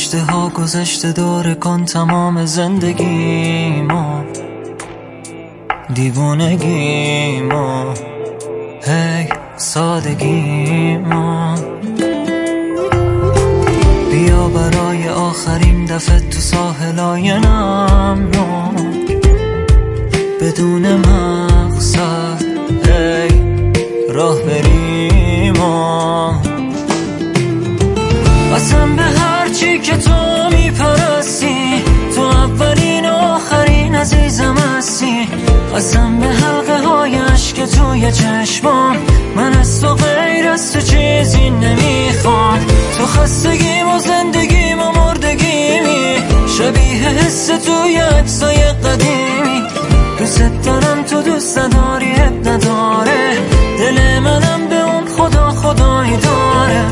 گذشته ها گذشته داره کن تمام زندگیمو، دیوونگیمو، هی سادگیمو. بیا برای آخرین دفعه تو ساحلای نمناک، بدون مقصد هی راه بریم و قسم به هرچی که تو میپرستی، تو اولین و آخرین عزیزم هستی. قسم به حلقه های عشق توی چشمام، من از تو غیر از تو چیزی نمیخوام. تو خستگیم و زندگیم و مردگیمی، شبیه حس توی عکسای قدیمی. دوست دارم تو دوست نداری اب نداره، دل منم به اون خدا خدایی داره.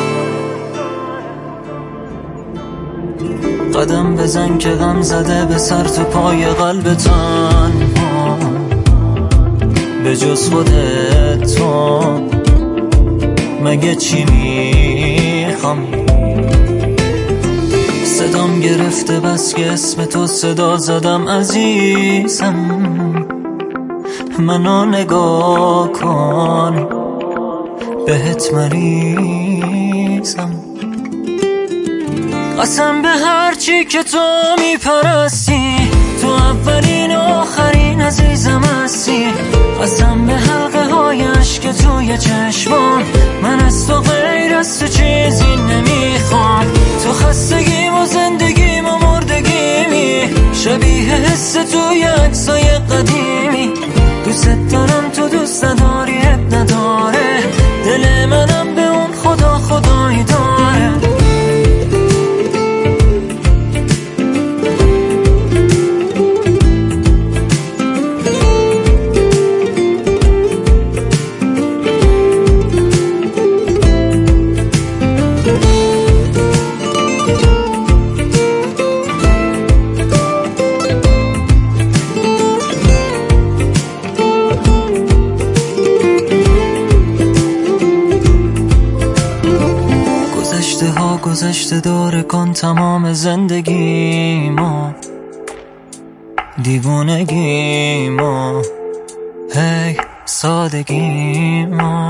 قدم بزن که غم زده به سر تو پای قلب تنها، به جز خودت تو مگه چی میخوام. صدام گرفته بس که اسم تو صدا زدم عزیزم، منو نگاه کن بهت مریضم. قسم به هرچی که تو میپرستی، تو اولین و آخرین عزیزم هستی. قسم به حلقه های عشق توی چشمام، من از تو غیر از تو چیزی نمیخوام. تو خستگیم و زندگیم و مردگیمی، شبیه حس توی عکسای قدیمی. دوست دارم تو دوست نداری اب نداره، دل منم به اون خدا خدایی داره. گذشته داره کن تمام زندگیمو، دیوونگیمو، هی سادگیمو.